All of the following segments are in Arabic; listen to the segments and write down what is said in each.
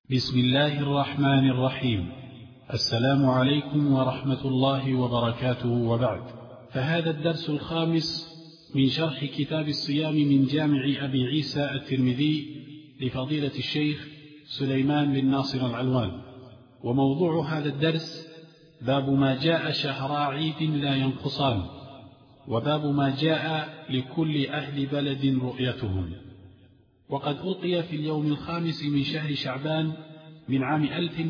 بسم الله الرحمن الرحيم. السلام عليكم ورحمة الله وبركاته، وبعد، فهذا الدرس الخامس من شرح كتاب الصيام من جامع أبي عيسى الترمذي لفضيلة الشيخ سليمان بن ناصر العلوان. وموضوع هذا الدرس باب ما جاء شهرا عيد لا ينقصان، وباب ما جاء لكل أهل بلد رؤيتهم. وقد ألقي في اليوم الخامس من شهر شعبان من عام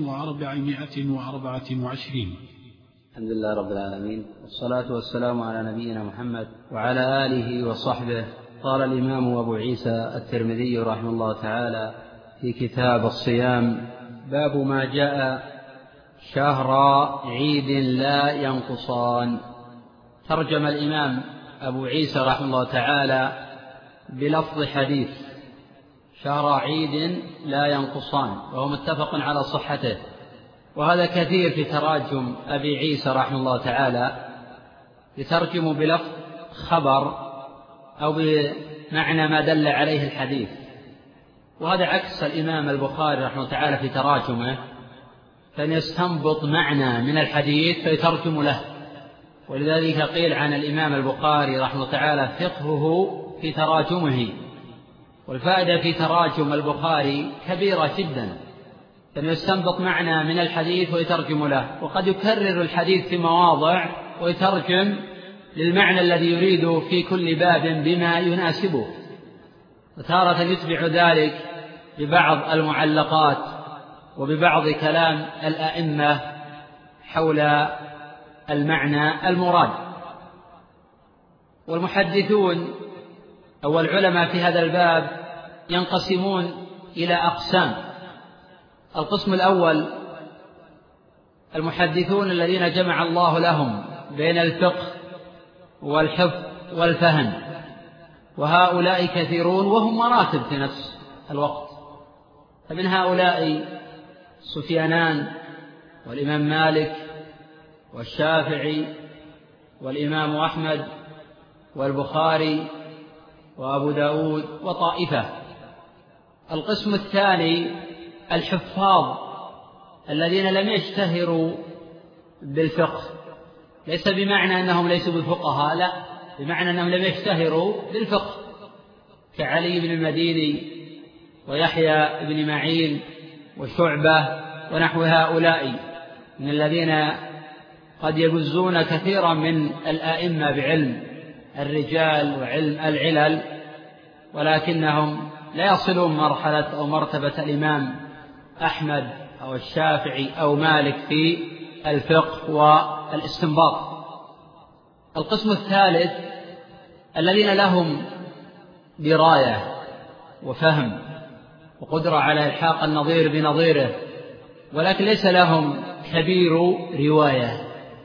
1424. الحمد لله رب العالمين، والصلاة والسلام على نبينا محمد وعلى آله وصحبه. قال الإمام أبو عيسى الترمذي رحمه الله تعالى في كتاب الصيام: باب ما جاء شهر عيد لا ينقصان. ترجم الإمام أبو عيسى رحمه الله تعالى بلفظ حديث شهر عيد لا ينقصان، وهو متفق على صحته. وهذا كثير في تراجم أبي عيسى رحمه الله تعالى، يترجم بلفظ خبر أو بمعنى ما دل عليه الحديث، وهذا عكس الإمام البخاري رحمه الله تعالى في تراجمه، فإن يستنبط معنى من الحديث فيترجم له. ولذلك قيل عن الإمام البخاري رحمه الله تعالى فقهه في تراجمه. والفائدة في تراجم البخاري كبيرة جدا، فإنه يستنبط معنى من الحديث ويترجم له، وقد يكرر الحديث في مواضع ويترجم للمعنى الذي يريد في كل باب بما يناسبه. وتارة يتبع ذلك ببعض المعلقات وببعض كلام الأئمة حول المعنى المراد. والمحدثون أو العلماء في هذا الباب ينقسمون إلى أقسام. القسم الأول المحدثون الذين جمع الله لهم بين الفقه والحفظ والفهم، وهؤلاء كثيرون وهم مراتب في نفس الوقت. فمن هؤلاء سفيانان والإمام مالك والشافعي والإمام أحمد والبخاري وأبو داود وطائفة. القسم الثاني الحفاظ الذين لم يشتهروا بالفقه، ليس بمعنى أنهم ليسوا بفقهاء، لا، بمعنى أنهم لم يشتهروا بالفقه، كعلي بن المديني ويحيى بن معين وشعبة ونحو هؤلاء من الذين قد يجزون كثيرا من الآئمة بعلم الرجال وعلم العلل، ولكنهم لا يصلون مرحلة أو مرتبة الإمام أحمد أو الشافعي أو مالك في الفقه والاستنباط. القسم الثالث الذين لهم دراية وفهم وقدرة على إلحاق النظير بنظيره، ولكن ليس لهم كبير رواية،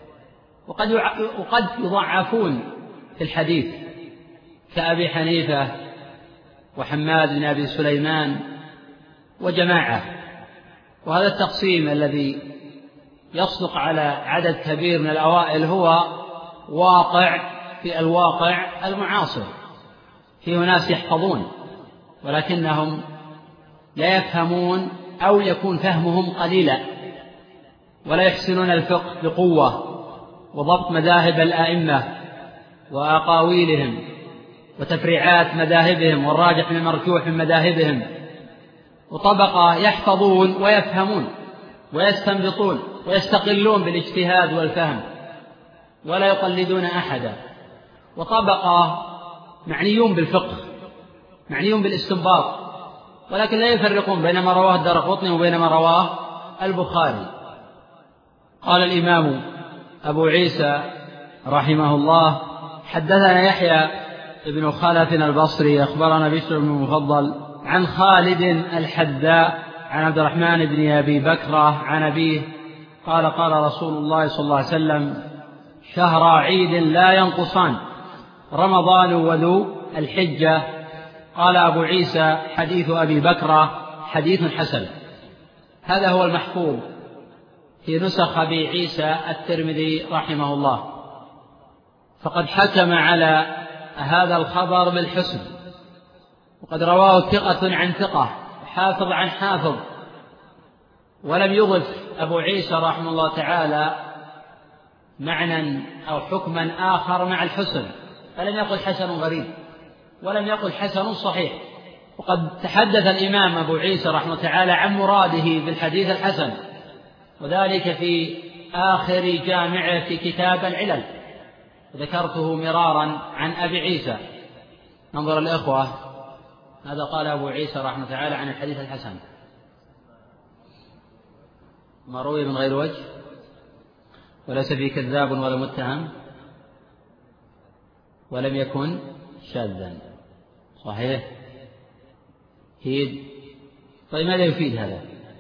وقد يضعفون في الحديث كأبي حنيفة وحماد بن أبي سليمان وجماعة. وهذا التقسيم الذي يصدق على عدد كبير من الأوائل هو واقع في الواقع المعاصر. فيه ناس يحفظون ولكنهم لا يفهمون أو يكون فهمهم قليلا، ولا يحسنون الفقه بقوة وضبط مذاهب الآئمة وأقاويلهم وتفريعات مذاهبهم والراجح من المرجوح من مذاهبهم. وطبقة يحفظون ويفهمون ويستنبطون ويستقلون بالاجتهاد والفهم ولا يقلدون أحدا. وطبقة معنيون بالفقه، معنيون بالاستنباط، ولكن لا يفرقون بين ما رواه الدارقطني وبين ما رواه البخاري. قال الإمام أبو عيسى رحمه الله: حدثنا يحيى بن خلف البصري أخبرنا بشر بن المفضل عن خالد الحذاء عن عبد الرحمن بن أبي بكرة عن أبيه قال: قال رسول الله صلى الله عليه وسلم: شهر عيد لا ينقصان، رمضان وذو الحجة. قال أبو عيسى: حديث أبي بكرة حديث حسن. هذا هو المحفوظ في نسخ أبي عيسى الترمذي رحمه الله، فقد حكم على هذا الخبر بالحسن، وقد رواه ثقة عن ثقة، حافظ عن حافظ، ولم يضف أبو عيسى رحمه الله تعالى معنى أو حكما آخر مع الحسن، فلم يقل حسن غريب ولم يقل حسن صحيح. وقد تحدث الإمام أبو عيسى رحمه الله تعالى عن مراده بالحديث الحسن، وذلك في آخر جامعه في كتاب العلل، ذكرته مرارا عن أبي عيسى. ننظر الإخوة، هذا قال أبو عيسى رحمه الله تعالى عن الحديث الحسن: ما روي من غير وجه، وليس فيه كذاب ولا متهم، ولم يكن شاذا. صحيح؟ طيب ماذا يفيد هذا؟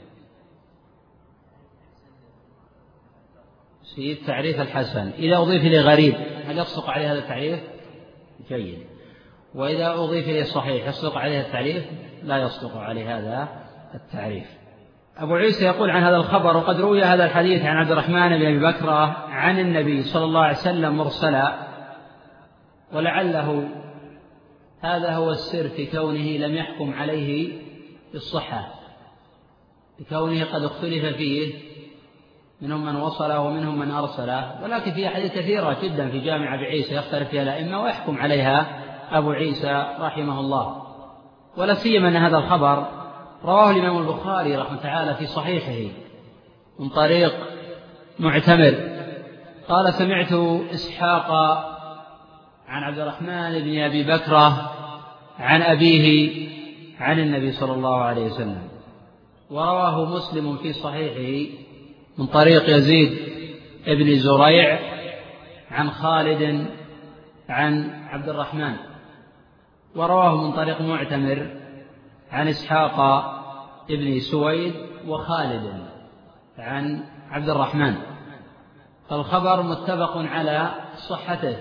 يفيد تعريف الحسن إذا أضيف إليه غريب هل يصدق عليه هذا التعريف؟ جيد. وإذا أضيف إليه صحيح يصدق عليه التعريف؟ لا يصدق عليه هذا التعريف. أبو عيسى يقول عن هذا الخبر: وقد روي هذا الحديث عن عبد الرحمن بن أبي بكرة عن النبي صلى الله عليه وسلم مرسلا، ولعله هذا هو السر في كونه لم يحكم عليه بالصحة، بكونه قد اختلف فيه، منهم من وصله ومنهم من أرسله، ولكن في أحاديث كثيرة جدا في جامع أبي عيسى يختلف فيها الأئمة ويحكم عليها أبو عيسى رحمه الله. ولا سيما أن هذا الخبر رواه الإمام البخاري رحمه تعالى في صحيحه من طريق معتمر قال: سمعت إسحاق عن عبد الرحمن بن أبي بكرة عن أبيه عن النبي صلى الله عليه وسلم. ورواه مسلم في صحيحه من طريق يزيد ابن زريع عن خالد عن عبد الرحمن، ورواه من طريق معتمر عن إسحاق ابن سويد وخالد عن عبد الرحمن. فالخبر متفق على صحته،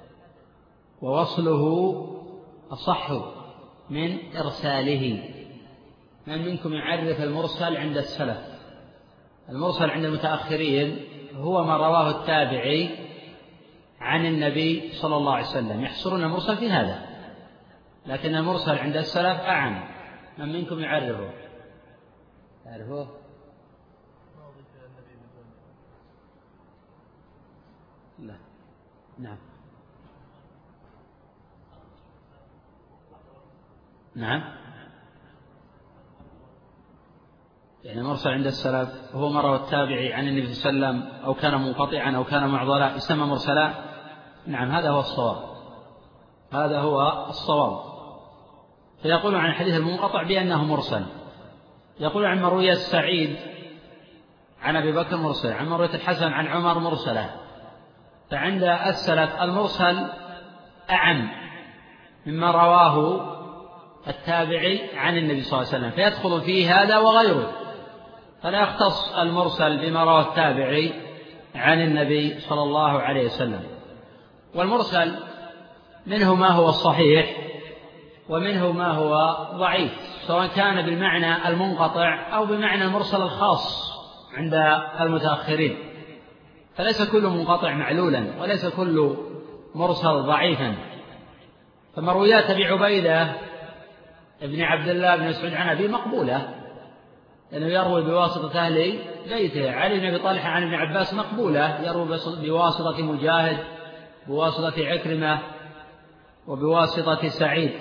ووصله أصح من إرساله. من منكم يعرف المرسل عند السلف؟ المرسل عند المتأخرين هو ما رواه التابعي عن النبي صلى الله عليه وسلم، يحصرون المرسل في هذا، لكن المرسل عند السلف أعم. من منكم يعرفه؟ تعرفوه؟ لا. نعم. نعم، يعني المرسل عند السلف هو ما روى التابعي عن النبي صلى الله عليه وسلم، أو كان منقطعا أو كان معضلا، يسمى مرسلا. نعم، هذا هو الصواب، هذا هو الصواب. فيقول عن الحديث المنقطع بأنه مرسل، يقول عن مروية السعيد عن أبي بكر مرسل، عن مروية الحسن عن عمر مرسلة. فعند السلف المرسل أعم مما رواه التابعي عن النبي صلى الله عليه وسلم، فيدخل فيه هذا وغيره، فلا يختص المرسل بما رواه التابعي عن النبي صلى الله عليه وسلم. والمرسل منه ما هو الصحيح ومنه ما هو ضعيف، سواء كان بالمعنى المنقطع أو بمعنى المرسل الخاص عند المتأخرين. فليس كل منقطع معلولا، وليس كل مرسل ضعيفا. فمرويات أبي عبيدة ابن عبد الله بن مسعود عن أبي مقبولة، لأنه يروي بواسطة أهل بيته. علي بن أبي طلحة عن ابن عباس مقبولة، يروي بواسطة مجاهد، بواسطة عكرمة، وبواسطة سعيد.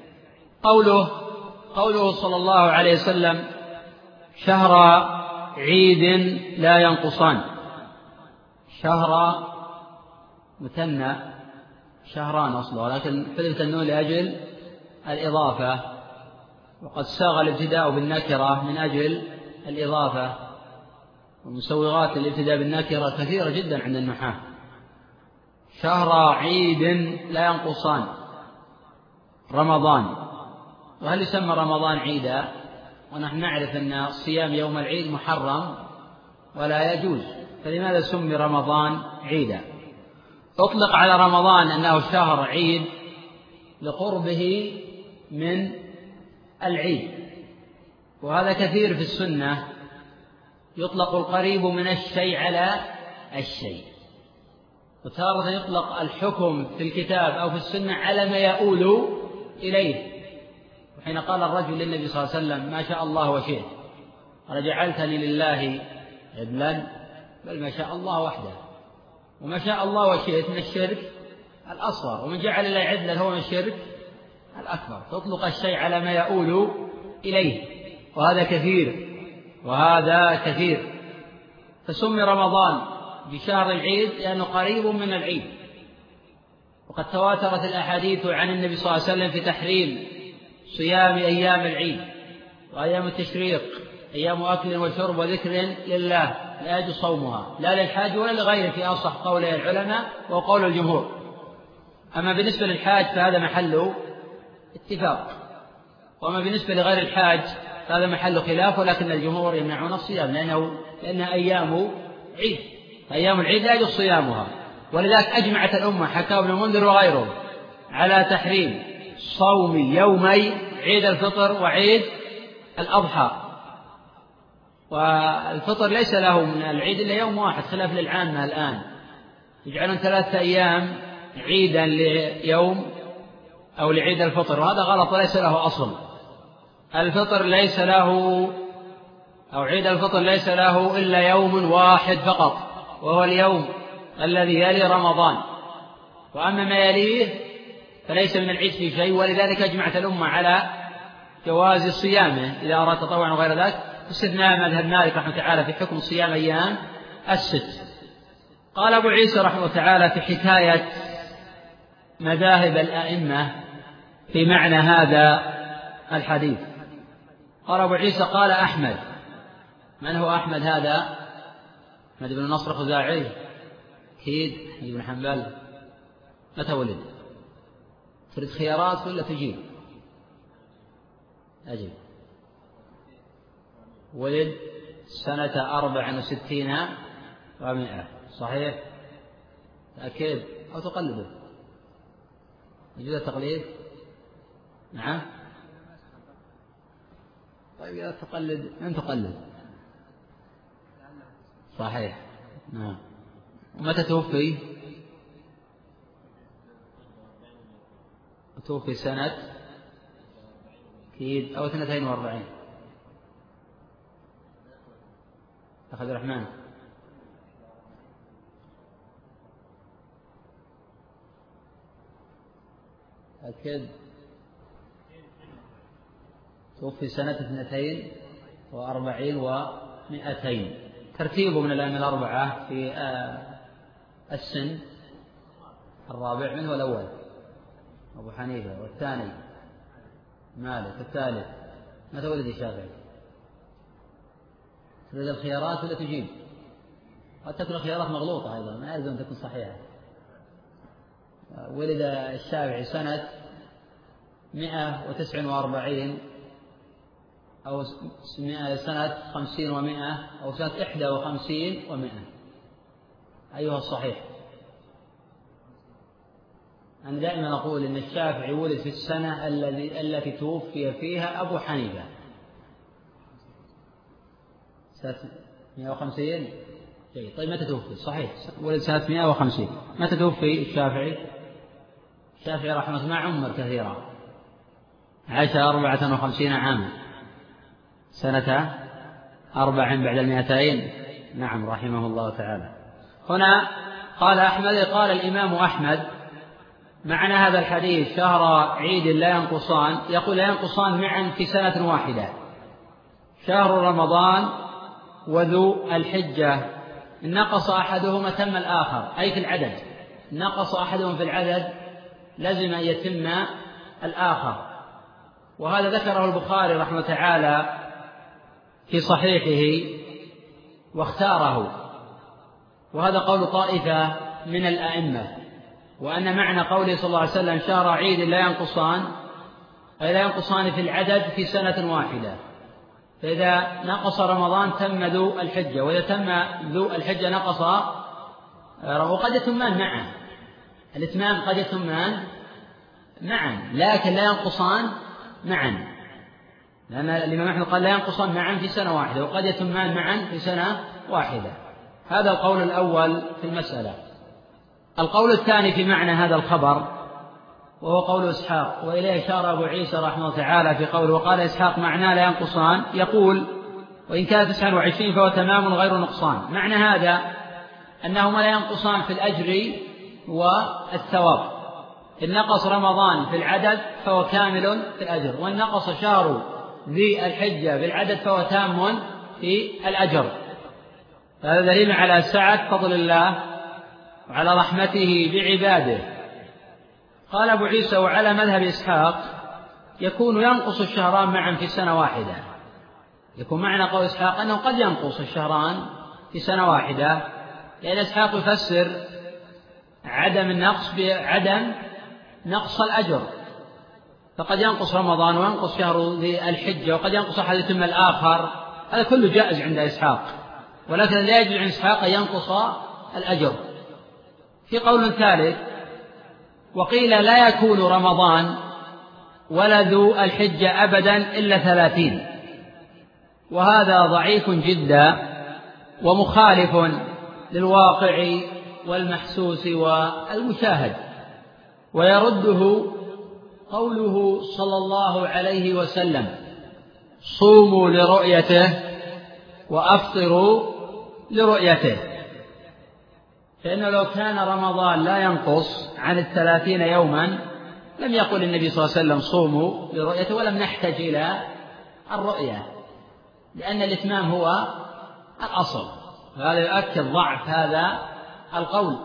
قوله صلى الله عليه وسلم: شهر عيد لا ينقصان. شهر مثنى، شهران أصله، لكن حذفت النون لأجل الإضافة، وقد ساغ الابتداء بالنكرة من أجل الإضافة، ومسوغات الابتداء بالنكرة كثيرة جدا عند النحاة. شهر عيد لا ينقصان، رمضان. وهل يسمى رمضان عيدا؟ ونحن نعرف أن صيام يوم العيد محرم ولا يجوز، فلماذا سمي رمضان عيدا؟ أطلق على رمضان أنه شهر عيد لقربه من العيد، وهذا كثير في السنة، يطلق القريب من الشيء على الشيء، وتارة يطلق الحكم في الكتاب أو في السنة على ما يؤول إليه. وحين قال الرجل للنبي صلى الله عليه وسلم: ما شاء الله وشئت، قال جعلتني لله عدلا، بل ما شاء الله وحده، وما شاء الله وشئت من الشرك الأصغر، ومن جعل الله عدلا هو من الشرك الأكبر. تطلق الشيء على ما يؤول إليه، وهذا كثير. فسمي رمضان بشهر العيد لأنه قريب من العيد، وقد تواترت الأحاديث عن النبي صلى الله عليه وسلم في تحريم صيام أيام العيد وأيام التشريق، أيام أكل وشرب وذكر لله لا يجوز صومها لا للحاج ولا لغيره في أصح قولي العلماء وقول الجمهور. أما بالنسبة للحاج فهذا محل اتفاق، وأما بالنسبة لغير الحاج فهذا محل خلاف، ولكن الجمهور يمنعون الصيام لأنها أيام عيد، أيام العيد لا يجوز صيامها. ولذلك أجمعت الأمة حكى ابن المنذر وغيره على تحريم صوم يومي عيد الفطر وعيد الأضحى. والفطر ليس له من العيد إلا يوم واحد، خلاف للعامة الآن يجعلون 3 أيام عيدا ليوم أو لعيد الفطر، وهذا غلط وليس له أصل. الفطر ليس له أو عيد الفطر ليس له إلا يوم واحد فقط، وهو اليوم الذي يلي رمضان، وأما ما يليه فليس من العيد في شيء. ولذلك أجمعت الأمة على جواز صيامه إذا أراد تطوعا وغير ذلك، باستثناء مذهب مالك رحمه تعالى في حكم صيام أيام الست. قال أبو عيسى رحمه تعالى في حكاية مذاهب الأئمة في معنى هذا الحديث، قال أبو عيسى قال أحمد. من هو أحمد هذا؟ أحمد بن نصر الخزاعي أكيد، ابن حنبل. متى ولد؟ تريد خيارات ولا تجيب؟ أجيب. ولد سنة 64 و100. صحيح؟ تأكد أو تقلده؟ يجوز التقليد؟ نعم. طيب إذا تقلد من تقلد؟ صحيح. نعم. ومتى توفي؟ توفي سنة أكيد أو 42. أخ عبد الرحمن. أكيد توفي سنة 42 و200. ترتيبه من الأئمة الأربعة في السن الرابع منه الأول أبو حنيفة، والثاني مالك، الثالث. متى ولد الشافعي؟ تريد الخيارات ولا تجيب؟ قد تكون الخيارات مغلوطة أيضا، ما يلزم تكون صحيحة. ولد الشافعي سنة 149 أو سنة 50 و100 أو سنة 51 و100. أيها الصحيح؟ أنا دائما أقول إن الشافعي ولد في السنة التي توفي فيها أبو حنيفة، سنة 150. جيد. طيب متى توفي؟ صحيح ولد سنة 150. متى توفي الشافعي؟ الشافعي رحمه الله ما عمر كثيرا، عاش 54 عاما، سنة 4 بعد 200. نعم رحمه الله تعالى. هنا قال أحمد، قال الإمام أحمد معنى هذا الحديث شهر عيد لا ينقصان، يقول لا ينقصان معا في سنة واحدة، شهر رمضان وذو الحجة، إن نقص أحدهما تم الآخر، أي في العدد، نقص أحدهم في العدد لازم أن يتم الآخر. وهذا ذكره البخاري رحمه تعالى في صحيحه واختاره، وهذا قول طائفة من الأئمة، وأن معنى قوله صلى الله عليه وسلم شهر عيد لا ينقصان أي لا ينقصان في العدد في سنة واحدة، فإذا نقص رمضان تم ذو الحجة، وإذا تم ذو الحجة نقص، وقد يتمان معا، الاتمام قد يتمان معا لكن لا ينقصان معا، لأن الإمام أحمد قال لا ينقصان معا في سنة واحدة، وقد يتمان معا في سنة واحدة. هذا القول الأول في المسألة. القول الثاني في معنى هذا الخبر وهو قول إسحاق، وإليه أشار أبو عيسى رحمه الله تعالى في قوله وقال إسحاق معناه لا ينقصان، يقول وإن كان 29 فهو تمام غير نقصان. معنى هذا أنهما لا ينقصان في الأجر والثواب. إن نقص رمضان في العدد فهو كامل في الأجر، وإن نقص شهر ذي الحجة في العدد فهو تام في الأجر. هذا دليل على سعة فضل الله وعلى رحمته بعباده. قال أبو عيسى: وعلى مذهب إسحاق يكون ينقص الشهران معا في سنة واحدة. يكون معنى قول إسحاق أنه قد ينقص الشهران في سنة واحدة، لأن إسحاق يفسر عدم النقص بعدم نقص الأجر، فقد ينقص رمضان وينقص شهر ذي الحجة وقد ينقص أحد ثم الآخر، هذا كله جائز عند إسحاق، ولكن لا يجوز عند إسحاق أن ينقص الأجر. في قول ثالث: وقيل لا يكون رمضان ولا ذو الحجة أبدا إلا 30، وهذا ضعيف جدا ومخالف للواقع والمحسوس والمشاهد، ويرده قوله صلى الله عليه وسلم: صوموا لرؤيته وأفطروا لرؤيته. فإنه لو كان رمضان لا ينقص عن 30 يوما لم يقل النبي صلى الله عليه وسلم صوموا لرؤيته، ولم نحتج إلى الرؤية، لأن الإتمام هو الأصل. هذا يؤكد ضعف هذا القول.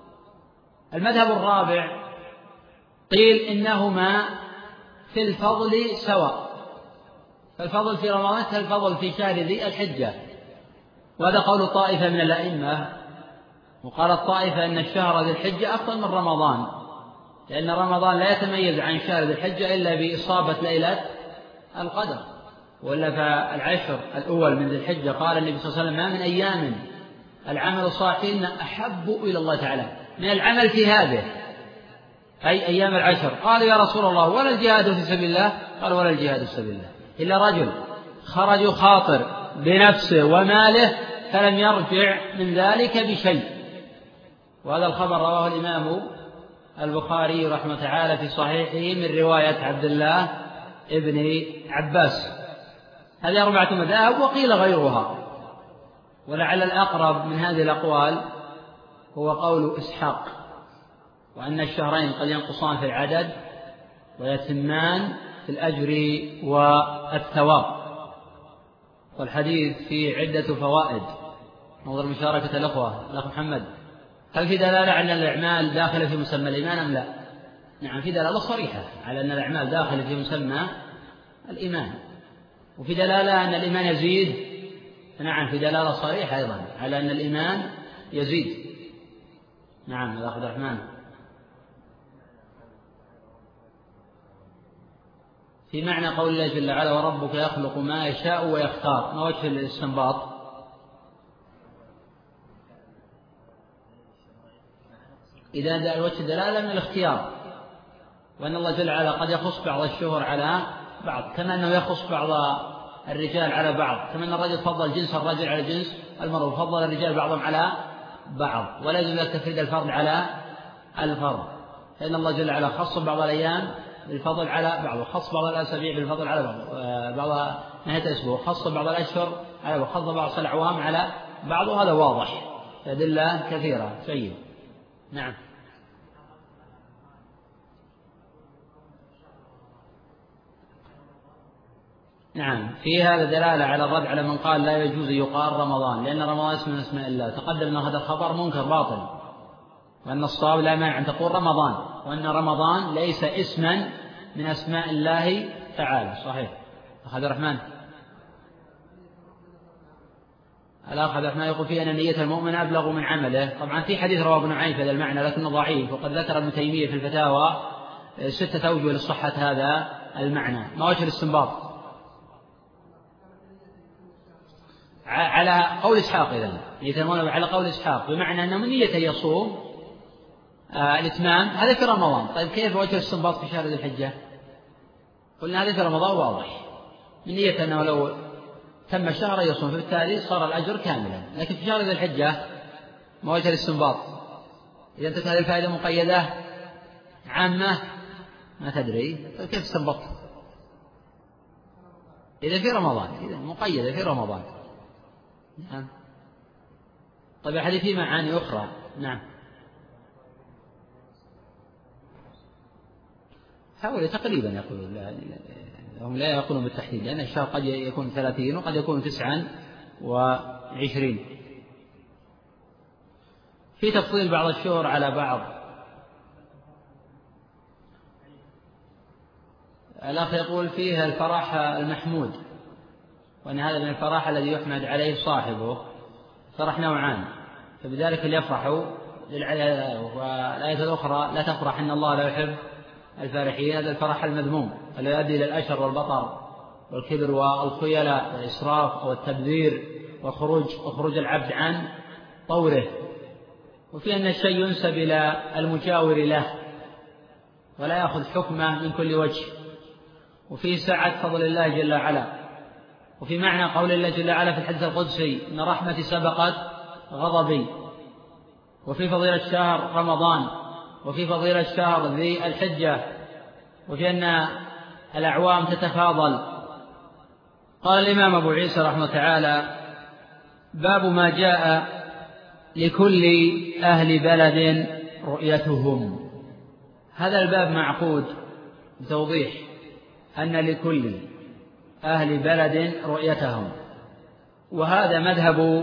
المذهب الرابع قيل إنهما في الفضل سواء، فالفضل في رمضان كالفضل في شهر ذي الحجة، وهذا قول طائفة من الأئمة. وقال الطائفة أن الشهر ذي الحجة أفضل من رمضان، لأن رمضان لا يتميز عن شهر ذي الحجة إلا بإصابة ليلة القدر، وإلا فالعشر الأول من ذي الحجة قال النبي صلى الله عليه وسلم: ما من أيام العمل الصالح أحب إلى الله تعالى من العمل في هذه، أي أيام العشر. قالوا: يا رسول الله ولا الجهاد في سبيل الله؟ قال: ولا الجهاد في سبيل الله إلا رجل خرج خاطر بنفسه وماله فلم يرجع من ذلك بشيء. وهذا الخبر رواه الإمام البخاري رحمه تعالى في صحيحه من رواية عبد الله ابن عباس. هذه 4 مذاهب وقيل غيرها، ولعل الأقرب من هذه الأقوال هو قول إسحاق، وأن الشهرين قد ينقصان في العدد ويتمان في الأجر والثواب. والحديث فيه عدة فوائد. نظر مشاركة الأخوة. الأخ محمد: هل في دلالة على أن الأعمال داخلة في مسمى الإيمان أم لا؟ نعم، في دلالة صريحة على أن الأعمال داخلة في مسمى الإيمان، وفي دلالة أن الإيمان يزيد. نعم، في دلالة صريحة أيضا على أن الإيمان يزيد. نعم الأخ عبد الرحمن: في معنى قول الله جل وعلا: وربك يخلق ما يشاء ويختار، ما وجه الاستنباط؟ إذا وجه الدلالة من الاختيار، وأن الله جل وعلا قد يخص بعض الشهور على بعض، كما أنه يخص بعض الرجال على بعض، كما أن الرجل فضل جنس الرجل على جنس المرء، وفضل الرجال بعضهم على بعض، ولا يجوز تفريد الفرد على الفرد، فإن الله جل وعلا خص بعض الأيام بالفضل على بعض، وخص بعض الأسابيع بالفضل على بعض نهاية الأسبوع، خص بعض الأشهر على بعض، خص بعض الأعوام على بعض، وهذا واضح، أدلة كثيرة. سيد. نعم. نعم، في هذا دلالة على الرد على من قال لا يجوز يقال رمضان، لأن رمضان اسم من اسماء الله. تقدم أن هذا الخبر منكر باطل، وأن الصواب لا مانع أن تقول رمضان، وأن رمضان ليس اسما من أسماء الله تعالى. صحيح. أخ عبد الرحمن: الأخ عبد الرحمن يقول فيه أن نية المؤمن أبلغ من عمله. طبعا في حديث رواه ابن نعيم في هذا المعنى لكنه ضعيف، وقد ذكر ابن تيمية في الفتاوى 6 أوجه لصحة هذا المعنى. ما وجه الاستنباط؟ على قول إسحاق. إذن نية المؤمن على قول إسحاق، بمعنى أنه من نية يصوم الإتمام هذا في رمضان. طيب كيف وجه الاستنباط في شهر ذي الحجة؟ قلنا هذا في رمضان واضح، من نية أنه لو تم الشهر يصوم، فبالتالي صار الأجر كاملا. لكن في شهر ذي الحجة ما وجه الاستنباط؟ إذا تكون هذه الفائدة مقيدة عامة ما تدري كيف استنبط؟ إذا في رمضان، إذا مقيدة في رمضان. نعم. طيب الحديث فيه معاني أخرى. نعم. هؤلاء تقريبا يقولون، هم لا يقولون بالتحديد، لأن الشهر قد يكون 30 وقد يكون 29. في تفضيل بعض الشهور على بعض. الأخ يقول فيها الفرح المحمود، وأن هذا من الفرح الذي يحمد عليه صاحبه. فرح نوعان، فبذلك ليفرحوا، والآية الأخرى لا تفرح إن الله لا يحب الفارحين. هذا الفرح المذموم الذي يؤدي إلى الأشر والبطر والكبر والخيلاء والإسراف أو التبذير وخروج العبد عن طوره، وفي أن الشيء ينسب إلى المجاور له ولا يأخذ حكمه من كل وجه، وفي سعة فضل الله جل وعلا، وفي معنى قول الله جل وعلا في الحديث القدسي إن رحمتي سبقت غضبي، وفي فضيلة شهر رمضان، وفي فضيلة شهر ذي الحجة، وفي أن الأعوام تتفاضل. قال الإمام أبو عيسى رحمه تعالى: باب ما جاء لكل أهل بلد رؤيتهم. هذا الباب معقود بتوضيح أن لكل أهل بلد رؤيتهم، وهذا مذهب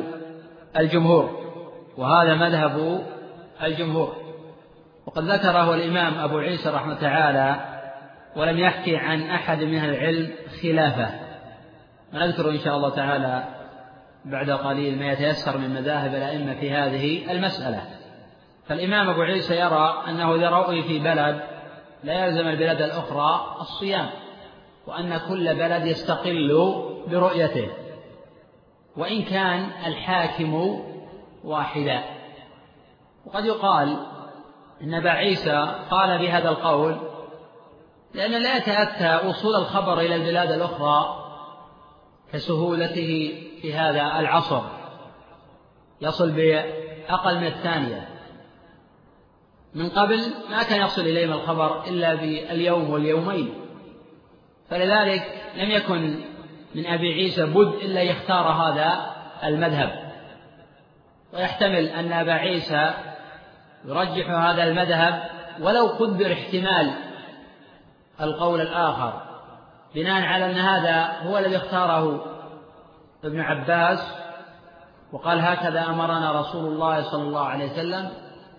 الجمهور، وقد ذكره الإمام أبو عيسى رحمه تعالى، ولم يحكي عن أحد من أهل العلم خلافه، ونذكر إن شاء الله تعالى بعد قليل ما يتيسر من مذاهب الأئمة في هذه المسألة. فالإمام أبو عيسى يرى أنه إذا رؤي في بلد لا يلزم البلاد الأخرى الصيام، وأن كل بلد يستقل برؤيته، وإن كان الحاكم واحدا. وقد يقال إن أبا عيسى قال بهذا القول لأن لا يتأتى وصول الخبر إلى البلاد الأخرى كسهولته في هذا العصر، يصل بأقل من الثانية. من قبل ما كان يصل إليهم الخبر إلا باليوم واليومين، فلذلك لم يكن من أبي عيسى بد إلا يختار هذا المذهب، ويحتمل أن أبا عيسى يرجح هذا المذهب ولو قدر احتمال القول الآخر، بناء على أن هذا هو الذي اختاره ابن عباس وقال هكذا أمرنا رسول الله صلى الله عليه وسلم،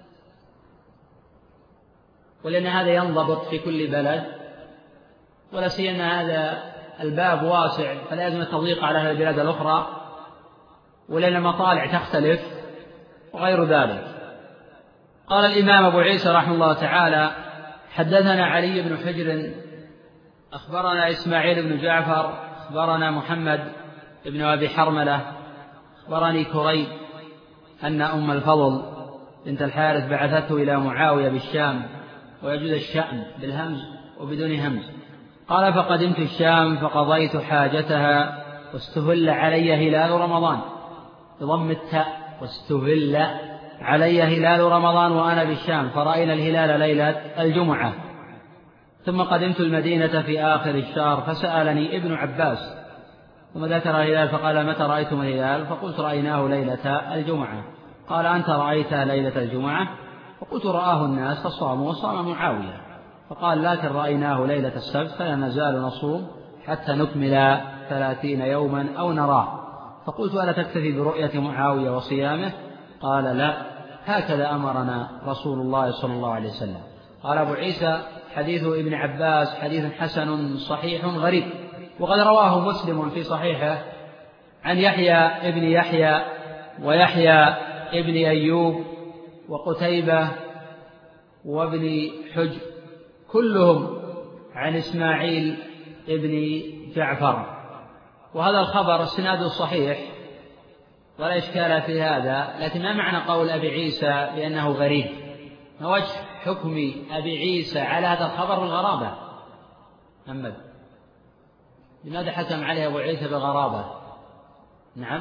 ولأن هذا ينضبط في كل بلد، ولا سيما هذا الباب واسع فلا يلزم التضييق على أهل البلاد الأخرى، ولأن المطالع تختلف وغير ذلك. قال الإمام أبو عيسى رحمه الله تعالى: حدثنا علي بن حجر أخبرنا إسماعيل بن جعفر أخبرنا محمد بن أبي حرملة أخبرني كريب أن أم الفضل بنت الحارث بعثته إلى معاوية بالشام، ويجوز الشأن بالهمز وبدون همز. قال: فقدمت الشام فقضيت حاجتها واستهل علي هلال رمضان، بضم التاء، واستهل علي هلال رمضان وأنا بالشام، فرأينا الهلال ليلة الجمعة. ثم قدمت المدينة في آخر الشهر فسألني ابن عباس ثم ذكر الهلال فقال: متى رأيتم الهلال؟ فقلت: رأيناه ليلة الجمعة. قال: أنت رأيته ليلة الجمعة؟ فقلت: رآه الناس فصاموا وصام معاوية. فقال: لكن رأيناه ليلة السبت فلا نزال نصوم حتى نكمل 30 يوما أو نراه. فقلت: ألا تكتفي برؤية معاوية وصيامه؟ قال: لا، هكذا أمرنا رسول الله صلى الله عليه وسلم. قال أبو عيسى: حديث ابن عباس حديث حسن صحيح غريب، وقد رواه مسلم في صحيحه عن يحيى ابن يحيى ويحيى ابن أيوب وقتيبة وابن حجر كلهم عن إسماعيل ابن جعفر. وهذا الخبر اسناده صحيح ولا إشكال في هذا، لكن ما معنى قول أبي عيسى بأنه غريب؟ ما وجه حكم أبي عيسى على هذا الخبر بالغرابة؟ محمد، لماذا حكم عليه أبو عيسى بالغرابة؟ نعم،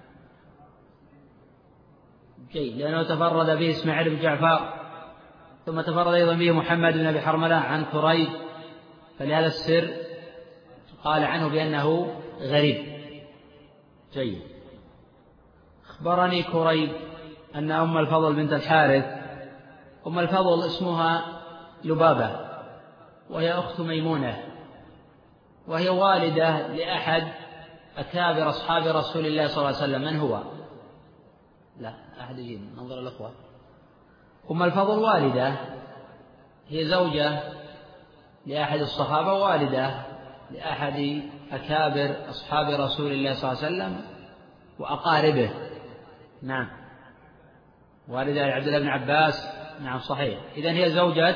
جيد، لأنه تفرد به إسماعيل بن جعفر، ثم تفرد أيضا به محمد بن أبي حرملة عن كريب، فلهذا السر قال عنه بأنه غريب. جيد. أخبرني كريب أن أم الفضل بنت الحارث، أم الفضل اسمها لبابة، وهي أخت ميمونة، وهي والدة لأحد أكابر أصحاب رسول الله صلى الله عليه وسلم. من هو؟ لا أحد يجيب، ننظر الأخوة. أم الفضل والدة، هي زوجة لأحد الصحابة، والدة لأحد أكابر أصحاب رسول الله صلى الله عليه وسلم وأقاربه. نعم، والدة عبد الله بن عباس. نعم صحيح. إذن هي زوجة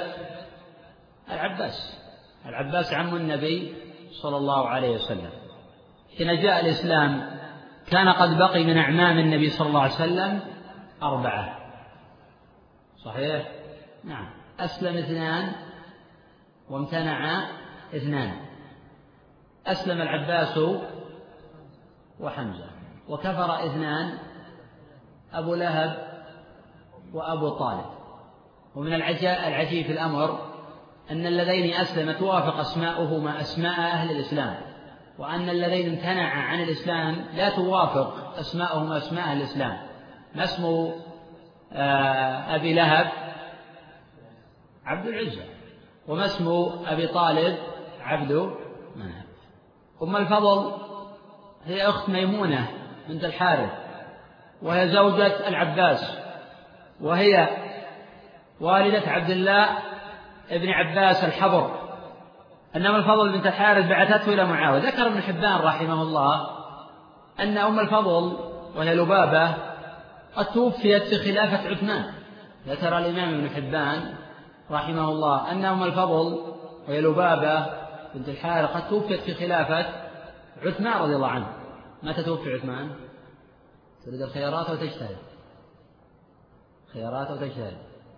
العباس عم النبي صلى الله عليه وسلم. حين جاء الإسلام كان قد بقي من أعمام النبي صلى الله عليه وسلم 4. صحيح؟ نعم. أسلم 2 وامتنع 2. أسلم العباس وحمزة، وكفر 2 أبو لهب وأبو طالب. ومن العجيب في الأمر أن اللذين أسلم توافق أسماؤهما أسماء أهل الإسلام، وأن اللذين امتنع عن الإسلام لا توافق أسماؤهما أسماء أهل الإسلام. ما اسم أبي لهب؟ عبد العزة. وما اسم أبي طالب؟ عبد مناف. أم الفضل هي أخت ميمونة بنت الحارث، وهي زوجة العباس، وهي والدة عبد الله ابن عباس الحبر. أن أم الفضل بنت الحارث بعثته إلى معاوية. ذكر ابن حبان رحمه الله أن أم الفضل وهي لبابة قد توفيت في خلافة عثمان. ذكر الإمام ابن حبان رحمه الله أن أم الفضل وهي لبابة بنت الحارث قد توفيت في خلافة عثمان رضي الله عنه. متى توفي عثمان؟ تريد الخيارات أو تجتهد؟ خيارات أو تجتهد؟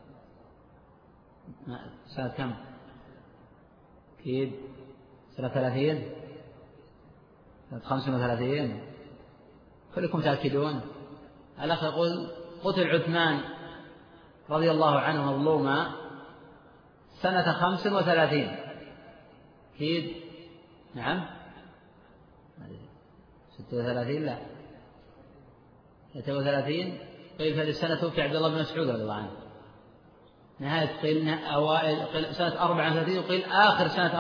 سنة كم؟ أكيد سنة 30، سنة 35. كلكم تأكدون. الأخ يقول قتل عثمان رضي الله عنه مظلوما سنة 35. أكيد؟ نعم. 36 لا 33. قيل في هذه السنة توفي عبد الله بن مسعود رضي الله عنه. نهاية قيل أوائل قيل سنة 34، وقيل آخر سنة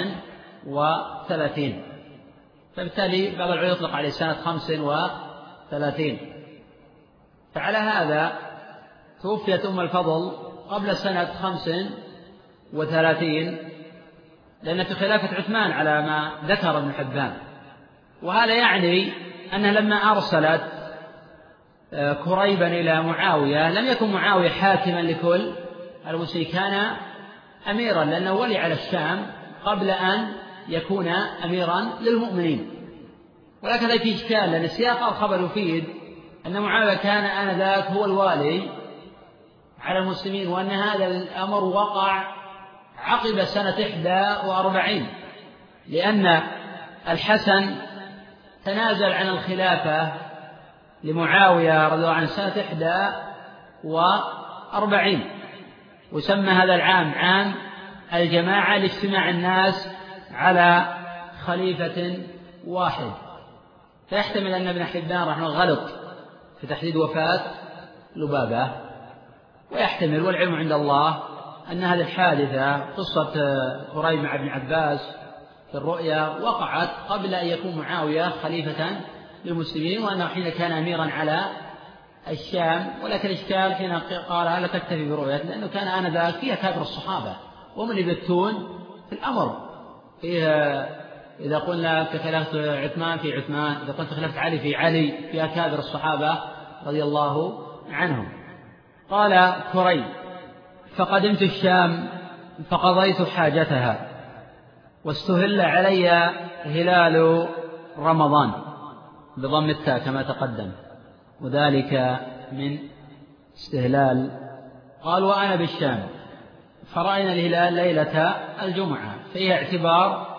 34. فبالتالي بعض العلماء يطلق عليه سنة 35. فعلى هذا توفيت أم الفضل قبل سنة 35، لأن في خلافة عثمان على ما ذكر ابن حبان. وهذا يعني أنها لما أرسلت كريبا إلى معاوية لم يكن معاوية حاكما لكل المسلمين، كان أميرا، لأنه ولي على الشام قبل أن يكون أميرا للمؤمنين. ولكن هذا في إشكال، لأن سياق الخبر يفيد أن معاوية كان آنذاك هو الوالي على المسلمين، وأن هذا الأمر وقع عقب سنة 41، لأن الحسن تنازل عن الخلافة لمعاوية رضي الله عنه سنة 41، وسمى هذا العام عام الجماعة لاجتماع الناس على خليفة واحد. فيحتمل أن ابن حبان رحمه الله غلط في تحديد وفاة لبابة، ويحتمل والعلم عند الله أن هذه الحادثة قصة كريب مع ابن عباس في الرؤيا وقعت قبل أن يكون معاوية خليفة للمسلمين، وأنه حين كان أميرا على الشام. ولكن الإشكال حين قال هل تكتفي برؤية، لأنه كان آنذاك فيها كابر الصحابة ومن يبتون في الأمر فيها. إذا قلنا في خلافة عثمان في عثمان، إذا قلت في خلافة علي في علي، فيها كابر الصحابة رضي الله عنهم. قال كريب فقدمت الشام فقضيت حاجتها، واستهل علي هلال رمضان بضم التاء كما تقدم، وذلك من استهلال. قال وأنا بالشام فرأينا الهلال ليلة الجمعة، فيها اعتبار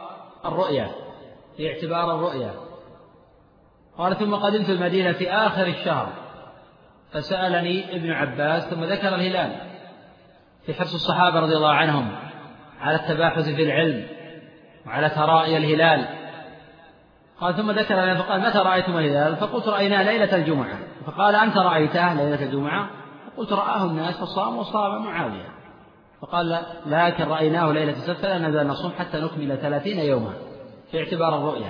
الرؤية. قال ثم قدمت المدينة في آخر الشهر فسألني ابن عباس، ثم ذكر الهلال في حرص الصحابة رضي الله عنهم على التباحث في العلم وعلى ترائي الهلال. قال ثم ذكر فقال متى رأيتم الهلال؟ فقلت رأيناه ليلة الجمعة. فقال أنت رأيته ليلة الجمعة؟ قلت رآه الناس فصام وصام معاوية. فقال لا، لكن رأيناه ليلة السبت فلا نزال نصوم حتى نكمل 30 يوما في اعتبار الرؤيا.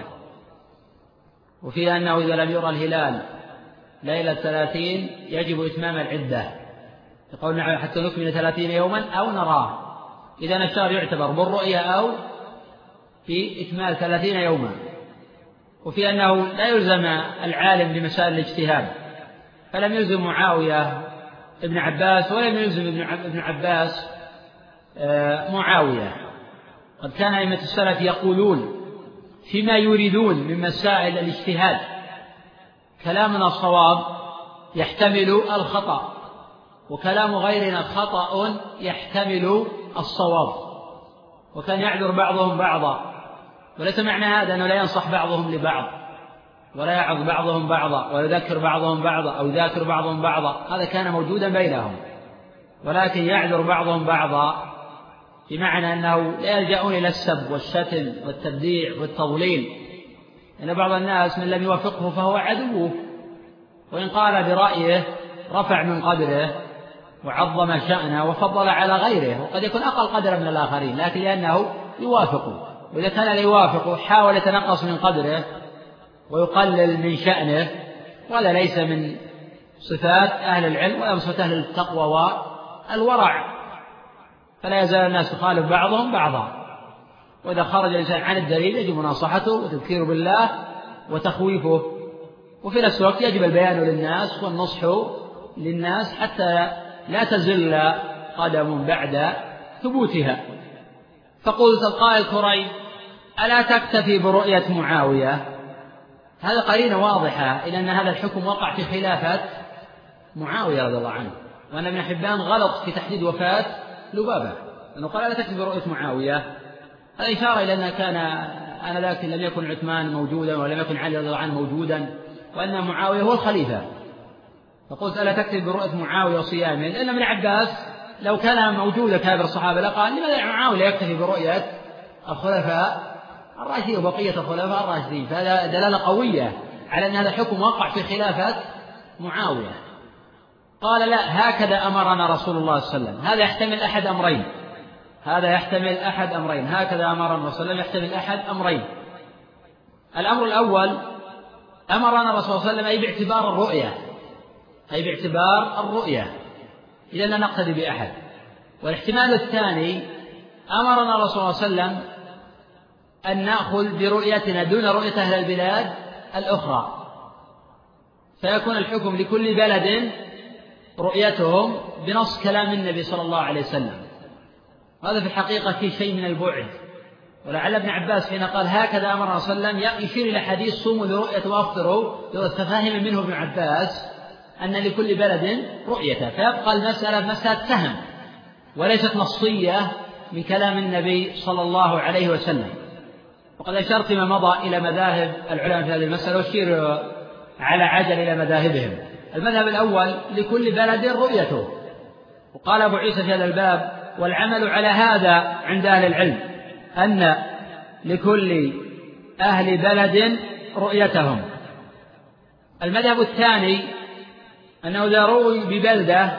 وفي أنه إذا لم يرى الهلال ليلة 30 يجب إتمام العدة، يقول حتى نكمل 30 يوما أو نراه، إذا الشهر يعتبر بالرؤيا أو في إكمال 30 يوما. وفي أنه لا يلزم العالم بمسائل الاجتهاد، فلم يلزم معاوية ابن عباس ولم يلزم ابن عباس معاوية. قد كان أئمة السلف يقولون فيما يريدون من مسائل الاجتهاد كلامنا الصواب يحتمل الخطأ، وكلام غيرنا خطأ يحتمل الصواب، وكان يعذر بعضهم بعضا. وليس معنى هذا أنه لا ينصح بعضهم لبعض ولا يعظ بعضهم بعضا ويذكر بعضهم بعضا أو يذاكر بعضهم بعضا، هذا كان موجودا بينهم، ولكن يعذر بعضهم بعضا بمعنى أنه لا يلجأون إلى السب والشتم والتبديع والتضليل، لأن بعض الناس من لم يوافقه فهو عدوه، وإن قال برأيه رفع من قدره وعظم شأنه وفضل على غيره، وقد يكون أقل قدرا من الآخرين، لكن لأنه يوافقه، وإذا كان لا يوافقه حاول يتنقص من قدره ويقلل من شأنه، وهذا ليس من صفات أهل العلم ولا من صفات أهل التقوى والورع. فلا يزال الناس يخالف بعضهم بعضا، وإذا خرج الإنسان عن الدليل يجب مناصحته وتذكيره بالله وتخويفه، وفي نفس الوقت يجب البيان للناس والنصح للناس حتى لا تزل قدم بعد ثبوتها. فقلت القائل كريم ألا تكتفي برؤية معاوية؟ هذا قرينة واضحة إلى أن هذا الحكم وقع في خلافة معاوية رضي الله عنه، وأن ابن حبان غلط في تحديد وفاة لبابة، لأنه قال ألا تكتفي برؤية معاوية، هذا إشارة إلى أن كان آنذاك لم يكن عثمان موجودا ولم يكن علي رضي الله عنه موجودا، وأن معاوية هو الخليفة. فقلت ألا تكتفي برؤية معاوية وصيامه، لأن ابن عباس لو كان موجودا كابر الصحابة لقال لماذا معاوية يكتفي برؤية الخلفاء الراشدين وبقية الخلفاء الراشدين؟ فهذا دلالة قوية على أن هذا الحكم وقع في خلافة معاوية. قال لا، هكذا أمرنا رسول الله صلى الله عليه وسلم. هذا يحتمل أحد أمرين، هذا يحتمل أحد أمرين، هكذا أمرنا صلى الله عليه وسلم يحتمل أحد أمرين. الأمر الأول أمرنا رسول الله صلى الله عليه وسلم أي باعتبار الرؤية، أي باعتبار الرؤية، إذا لا نقتدي بأحد. والاحتمال الثاني أمرنا رسول الله صلى الله عليه وسلم أن نأخذ برؤيتنا دون رؤية أهل البلاد الأخرى، فيكون الحكم لكل بلد رؤيتهم بنص كلام النبي صلى الله عليه وسلم. هذا في الحقيقة في شيء من البعد، ولعل ابن عباس حين قال هكذا أمرنا صلى الله عليه وسلم يشير إلى حديث صوموا لرؤية وأفطروا، فهم منه ابن عباس أن لكل بلد رؤيته، فيبقى المسألة مسألة فهم وليست نصية من كلام النبي صلى الله عليه وسلم. وقد أشرت فيما مضى إلى مذاهب العلماء في هذه المسألة، وأشير على عجل إلى مذاهبهم. المذهب الأول لكل بلد رؤيته، وقال أبو عيسى في هذا الباب والعمل على هذا عند أهل العلم أن لكل أهل بلد رؤيتهم. المذهب الثاني أنه إذا روي ببلدة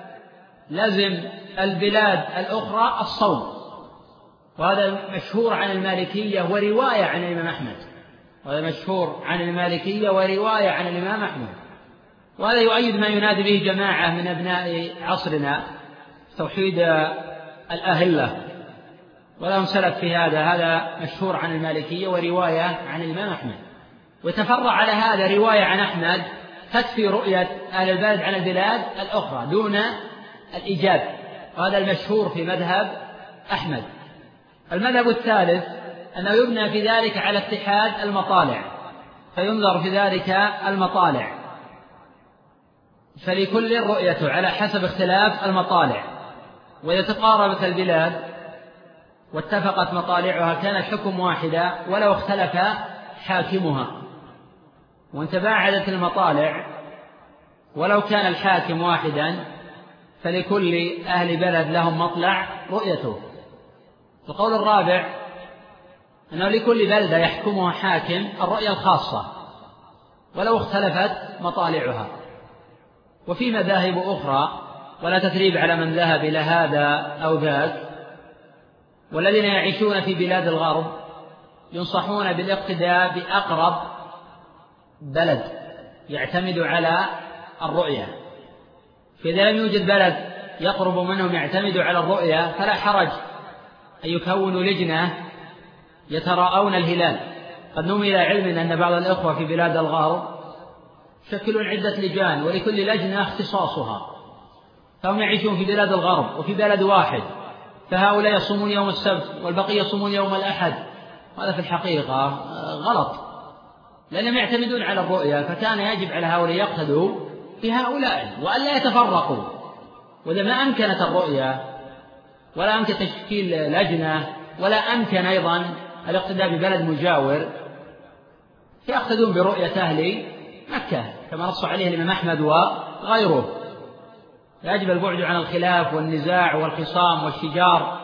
لزم البلاد الأخرى الصوم، وهذا مشهور عن المالكية ورواية عن الإمام أحمد، وهذا مشهور عن المالكية ورواية عن الإمام أحمد. وهذا يؤيد ما ينادي به جماعة من أبناء عصرنا توحيد الأهلة، ولهم سلف في هذا مشهور عن المالكية ورواية عن الإمام أحمد. ويتفرع على هذا رواية عن أحمد تكفي رؤية أهل البلد عن البلاد الأخرى دون الإيجاب، وهذا المشهور في مذهب أحمد. المذهب الثالث أنه يبنى في ذلك على اتحاد المطالع، فينظر في ذلك المطالع، فلكل رؤيته على حسب اختلاف المطالع، وإذا تقاربت البلاد واتفقت مطالعها كان الحكم واحدا ولو اختلف حاكمها، وإن تباعدت المطالع ولو كان الحاكم واحدا فلكل أهل بلد لهم مطلع رؤيته. القول الرابع أنه لكل بلدة يحكمها حاكم الرؤية الخاصة ولو اختلفت مطالعها، وفي مذاهب أخرى، ولا تثريب على من ذهب إلى هذا أو ذاك. والذين يعيشون في بلاد الغرب ينصحون بالاقتداء بأقرب بلد يعتمد على الرؤية، فإذا لم يوجد بلد يقرب منهم يعتمد على الرؤية فلا حرج أن يكونوا لجنة يتراءون الهلال. قد نم إلى علم أن بعض الإخوة في بلاد الغرب يشكلون عدة لجان ولكل لجنة اختصاصها، فهم يعيشون في بلاد الغرب وفي بلد واحد، فهؤلاء يصومون يوم السبت والبقية يصومون يوم الأحد. هذا في الحقيقة غلط، لأنهم يعتمدون على الرؤية، فكان يجب على هؤلاء يقتدوا بهؤلاء وألا يتفرقوا. وإذا ما أمكنت الرؤية ولا أمكن تشكيل لجنة ولا أمكن أيضا الاقتداء ببلد مجاور، فيقتدون برؤية أهل مكة كما نص عليه الإمام أحمد وغيره. يجب البعد عن الخلاف والنزاع والخصام والشجار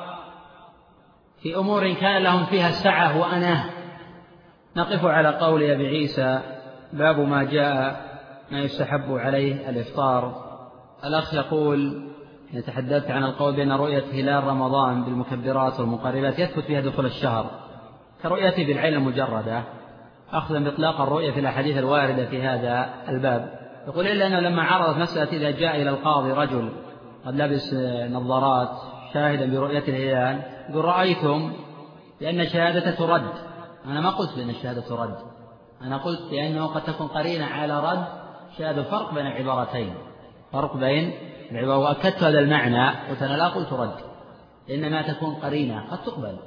في أمور كان لهم فيها السعة وأناه. نقف على قول أبي عيسى: باب ما جاء ما يستحب عليه الإفطار. الأخ يقول: تحدثت عن القول بأن رؤية هلال رمضان بالمكبرات والمقاربات يثبت فيها دخول الشهر كرؤيته بالعين المجردة، أخذا بإطلاق الرؤية في الأحاديث الواردة في هذا الباب. يقول: إلا أنه لما عرضت مسألة إذا جاء إلى القاضي رجل قد لبس نظارات شاهدا برؤية الهلال، يقول: رأيتم لأن شهادته ترد. أنا ما قلت بأن الشهادة ترد، أنا قلت لأنه قد تكون قرينة على رد شهادة. فرق بين العبارتين، فرق بين العبارة، وأكدت هذا المعنى. قلت أنا لا قلت رد، إنما تكون قرينة قد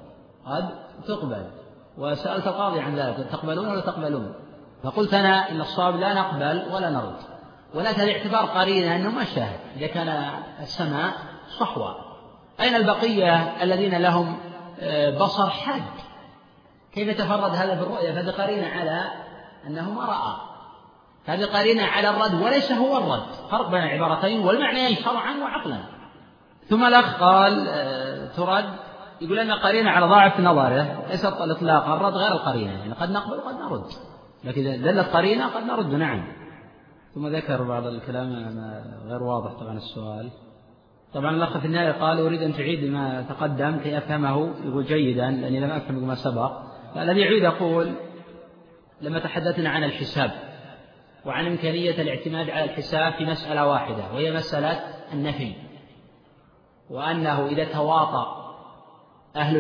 تقبل. وسألت القاضي عن ذلك: تقبلون ولا تقبلون؟ فقلت أنا إن الصواب لا نقبل ولا نرد، ولكن الاعتبار قرينة أنه ما شاهد إذا كان السماء صحوة. أين البقية الذين لهم بصر حاد؟ كيف يتفرد هذا بالرؤية؟ فهذه قرينة على أنه ما رأى، هذه قرينة على الرد وليس هو الرد. فرق بين العبارتين والمعنيين شرعا وعقلا. ثم الأخ قال ترد، يقول أن قرينة على ضعف نظره، ليس الإطلاق، الرد غير القرينة، يعني قد نقبل وقد نرد، لكن إذا دلت قرينة قد نرد. نعم. ثم ذكر بعض الكلام غير واضح طبعا السؤال. طبعا الأخ في النهاية قال: أريد أن تعيد ما تقدم كي أفهمه. يقول: جيدا، لأني لم أفهم ما سبق. الذي يعيد أقول: لما تحدثنا عن الحساب وعن إمكانية الاعتماد على الحساب في مسألة واحدة، وهي مسألة النفي، وأنه إذا تواطأ أهل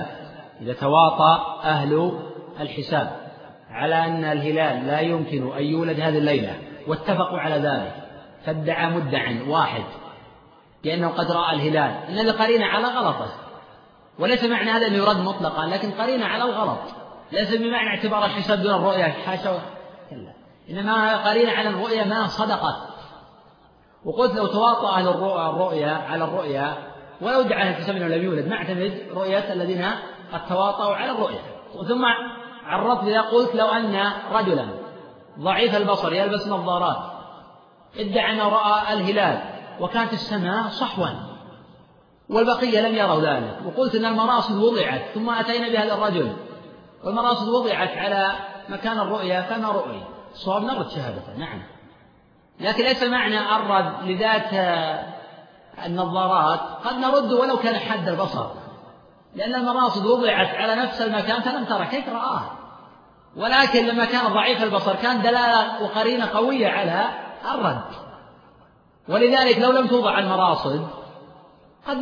الحساب على أن الهلال لا يمكن أن يولد هذه الليلة واتفقوا على ذلك، فادعى مدعى واحد لأنه قد رأى الهلال، إن هذه قرينة على غلطه، وليس معنى هذا أن يرد مطلقا، لكن قرينة على الغلط، ليس بمعنى اعتبار الحساب دون الرؤية، حاشا كلا، إنما قرينة على الرؤية ما صدقت. وقلت لو تواطأ أهل الرؤية على الرؤية ولو ادعى الحساب أنه لم يولد، ما اعتمد رؤية الذين قد تواطؤوا على الرؤية. ثم عرضت لها قلت: لو أن رجلا ضعيف البصر يلبس نظارات ادعى أنه رأى الهلال وكانت السماء صحوا والبقية لم يروا ذلك، وقلت أن المراصد وضعت ثم أتينا بهذا الرجل والمراصد وضعت على مكان الرؤية فما رؤي، صواب نرد شهادته. نعم، لكن ليس معنى الرد لذات النظارات، قد نرد ولو كان حد البصر، لأن المراصد وضعت على نفس المكان فلم ترى كيف رآه، ولكن لما كان ضعيف البصر كان دلالة وقرينة قوية على الرد. ولذلك لو لم توضع المراصد قد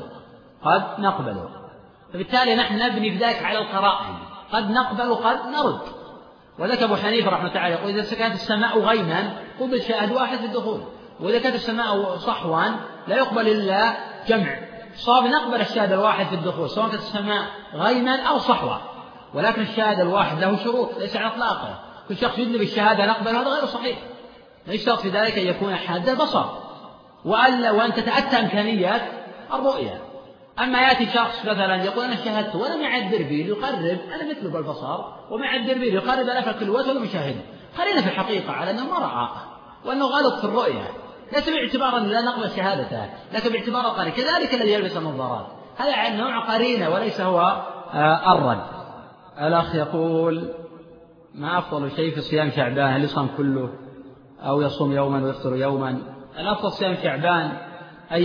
نقبل، فبالتالي نحن نبني بذلك على القرائن، قد نقبل وقد نرد. وذلك أبو حنيفة رحمه الله تعالى يقول: إذا كانت السماء غيما قبل شاهد واحد في الدخول، وإذا كانت السماء صحوا لا يقبل إلا جمع، صاب نقبل الشاهد الواحد في الدخول سواء كانت السماء غيما أو صحوا، ولكن الشاهد الواحد له شروط ليس على إطلاقه. كل شخص يدلي بالشهادة نقبل، هذا غير صحيح، لا يشترط في ذلك أن يكون حاد البصر وأن تتأتى إمكانيات الرؤية. أما يأتي شخص مثلا يقول: أنا شاهدت ولم يعد دربيل يقرب، أنا مثله بالبصر وما يعد دربيل يقرب أنا في الوجه ولم يشاهده، قرينا في الحقيقة على أنه ما رأى وأنه غلط في الرؤية، ليس باعتبار أن لا نقبل شهادته، لكن باعتبار القرينة. كذلك الذي يلبس النظارات هذا نوع قرينة وليس هو الرد. الأخ يقول: ما أفضل شيء في صيام شعبان؟ هل يصوم كله أو يصوم يوما ويفطر يوما؟ الأفضل صيام شعبان أن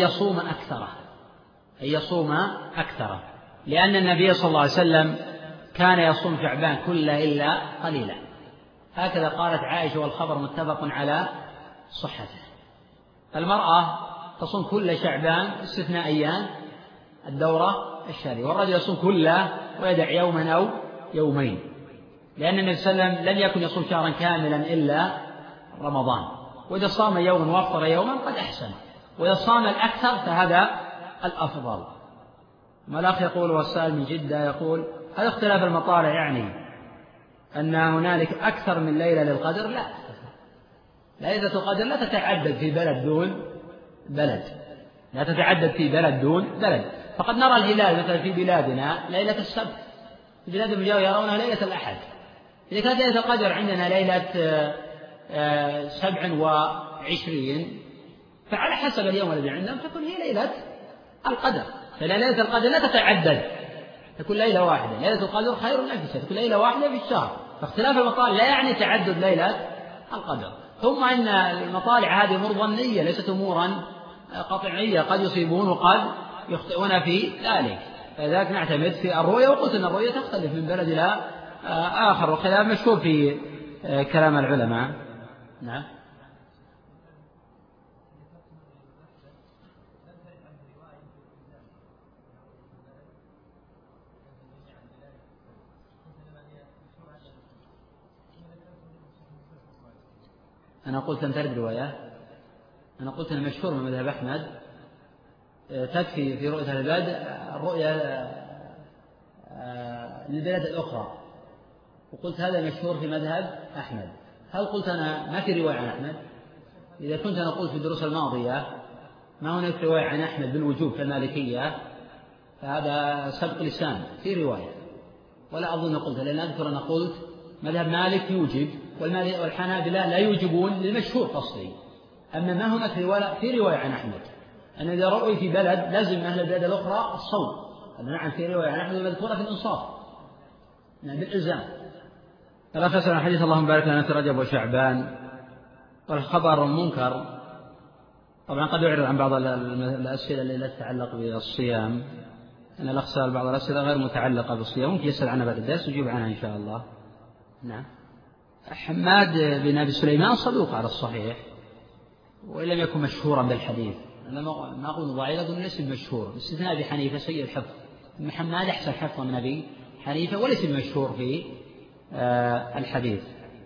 يصوم أكثره، لأن النبي صلى الله عليه وسلم كان يصوم شعبان كله إلا قليلا، هكذا قالت عائشة والخبر متفق على صحته. المرأة تصوم كل شعبان استثناء أيام الدورة الشهرية، والرجل يصوم كله ويدع يوما أو يومين، لأن النبي صلى الله عليه وسلم لم يكن يصوم شهرا كاملا إلا رمضان، وإذا صام يوما وافطر يوما قد أحسن، وإذا صام الأكثر فهذا الأفضل. ما الأخ يقول والسائل من جدة يقول: هل اختلاف المطالع يعني أن هنالك أكثر من ليلة للقدر؟ لا، ليلة القدر لا تتعدد في بلد دون بلد، لا تتعدد في بلد دون بلد. فقد نرى الهلال مثلا في بلادنا ليلة السبت، في بلاد المجاورة يرونها ليلة الأحد. إذا كانت ليلة القدر عندنا ليلة 27 فعلى حسب اليوم الذي عندهم تكون هي ليلة القدر، فليلة القدر لا تتعدد، تكون ليلة واحدة. ليلة القدر خير نفسها، تكون ليلة واحدة في الشهر، فاختلاف المطالع لا يعني تعدد ليلة القدر. ثم إن المطالع هذه أمور ظنية ليست أمورا قطعية، قد يصيبون وقد يخطئون في ذلك، فلذلك نعتمد في الرؤية. وقلت أن الرؤية تختلف من بلد إلى آخر، وخلاف مشهور في كلام العلماء. نعم. أنا قلت أن ترد رواية، أنا قلت أن مشهور من مذهب أحمد تكفي في رؤية البلد الرؤية للبلاد الأخرى، وقلت هذا مشهور في مذهب أحمد. هل قلت أنا ما في رواية عن أحمد؟ إذا كنت أنا قلت في الدروس الماضية ما هناك رواية عن أحمد بالوجوب كالمالكية فهذا سبق لسان، في رواية ولا أظن قلت، لأن أذكر أنا قلت مذهب مالك يوجب والحنابلة لا يوجبون للمشهور قصدي. أما ما هناك في رواية عن أحمد أن إذا رؤي في بلد لازم أهل البلاد الأخرى الصوم. نعم في رواية عن أحمد مذكورة في الإنصاف بالإلزام. لا تسأل عن حديث اللهم بارك لنا في رجب وشعبان، والخبر منكر. طبعا قد يعرض عن بعض الأسئلة التي لا تتعلق بالصيام، أن الأخ سأل بعض الأسئلة غير متعلقة بالصيام ممكن يسأل عنها بعد الدرس ويجيب عنها إن شاء الله. نعم. حماد بن أبي سليمان صدوق على الصحيح وإن لم يكن مشهورا بالحديث، أنا ما أقول ضعيف، أقول ليس مشهور، باستثناء أبي حنيفة سيء الحفظ. حماد أحسن حفظا من أبي حنيفة وليس مشهور في الحديث.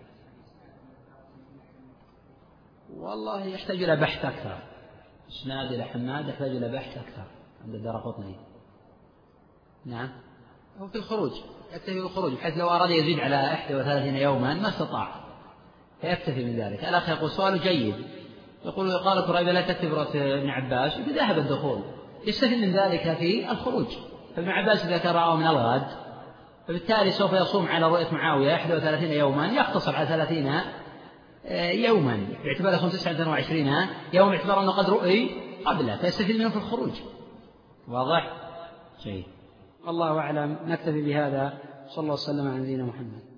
والله يحتاج إلى بحث أكثر، إسناد إلى حماد يحتاج إلى بحث أكثر عند الدارقطني. نعم. هو في الخروج يكتفي بالخروج، بحيث لو أراد يزيد على 31 يوما ما استطاع فيكتفي من ذلك. الأخ يقول سؤال جيد، يقول قال كريبة لا تكتب رأي ابن عباس بذهب الدخول، يستفيد من ذلك في الخروج. فابن عباس إذا كان رأى من الغد فبالتالي سوف يصوم على رؤية معاوية 31 يوما، يقتصر على 30 يوما باعتبار يصوم 29 يوم باعتبار أنه قد رؤي قبله، فيستفيد منه في الخروج. واضح؟ شيء. والله أعلم. نكتفي بهذا. صلى الله وسلم على نبينا محمد.